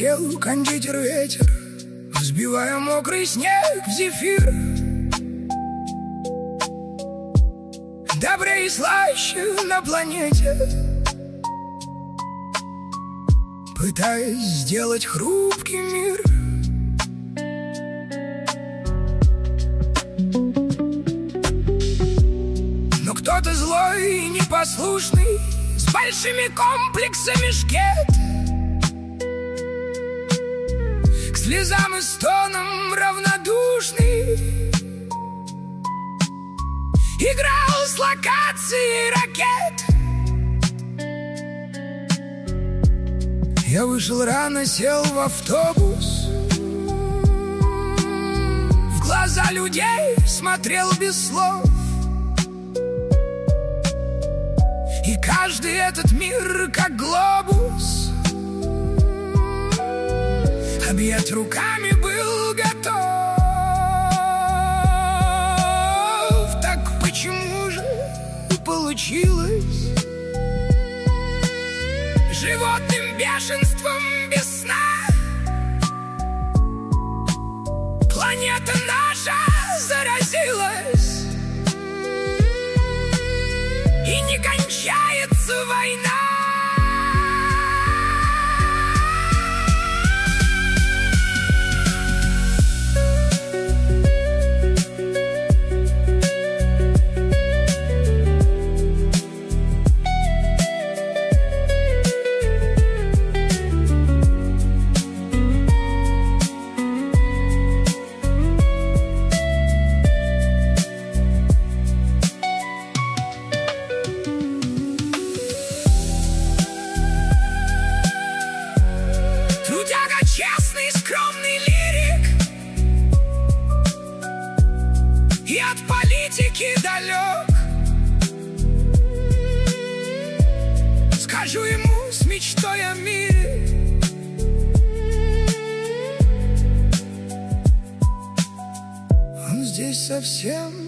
летел кондитер-ветер, взбивая мокрый снег в зефир. Добрее и слаще на планете, пытаясь сделать хрупкий мир. Но кто-то злой и непослушный, с большими комплексами шкет, к слезам и стонам равнодушный, играл с локацией ракет. Я вышел рано, сел в автобус, в глаза людей смотрел без слов. И каждый этот мир, как глобус, объять руками был готов. Так почему же получилось животным бешенством без сна? Планета наша заразилась, и не кончается война. Честный, скромный лирик, и от политики далек. Скажу ему с мечтой о мире: он здесь совсем